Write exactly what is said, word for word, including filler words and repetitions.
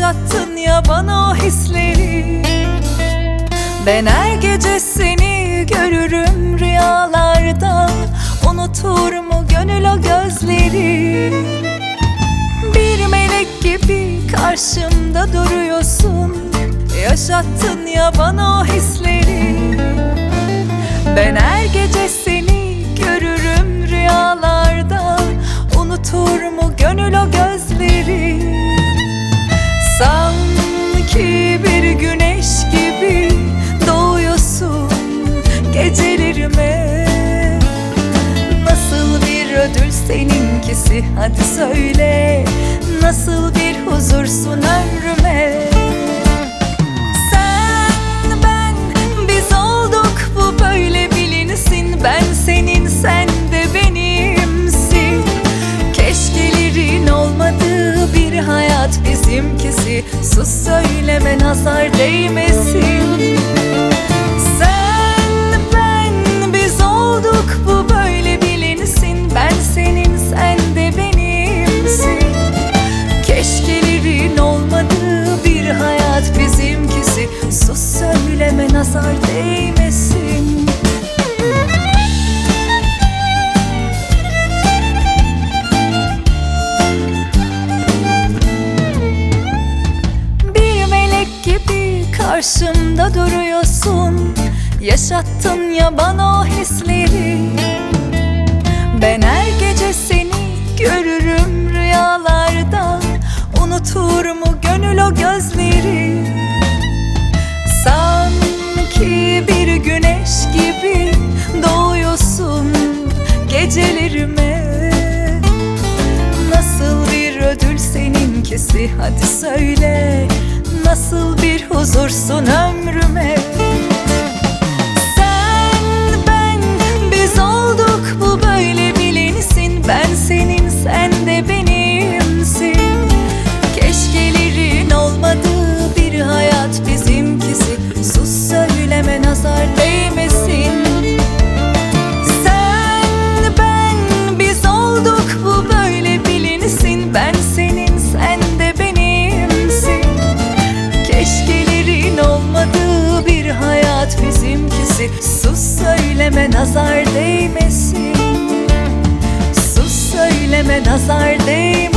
yaşattın ya bana o hisleri. Ben her gece seni görürüm rüyalarda, unutur mu gönül o gözleri? Bir melek gibi karşımda duruyorsun, yaşattın ya bana o hisleri. Ben her gece seni görürüm rüyalarda, unutur mu gönül o gözleri? Sanki bir güneş gibi doğuyorsun gecelerime. Nasıl bir ödül seninkisi, hadi söyle. Nasıl bir huzursun ömrüme. Sen, ben, biz olduk bu böyle bilinsin. Ben senin, sen de benimsin. Keşkelerin olmadığı bir hayat bizimkisi. Sus söyleme, nazar değmesin. Sen, ben, biz olduk bu böyle bilinsin. Ben senin, sen de benimsin. Keşkelerin olmadığı bir hayat bizimkisi. Sus söyleme, nazar değmesin. Bir melek gibi karşımda duruyorsun, yaşattın ya bana o hisleri. Ben her gece seni görürüm rüyalarda, unutur mu gönül o gözleri? Sanki bir güneş gibi doğuyorsun gecelerime. Nasıl bir ödül seninkisi, hadi söyle. Nasıl bir huzursun ömrüme. Sen, ben, biz olduk bu böyle bilinsin. Ben senin, sen de benimsin. Keşkelerin olmadığı bir hayat bizimkisi. Sus söyleme, nazar değmesin. Sen, ben, biz olduk bu böyle bilinsin. Ben senin, sen de benimsin. Keşkelerin olmadığı bir hayat bizimkisi. Sus söyleme, nazar değmesin. Sus söyleme, nazar değmesin.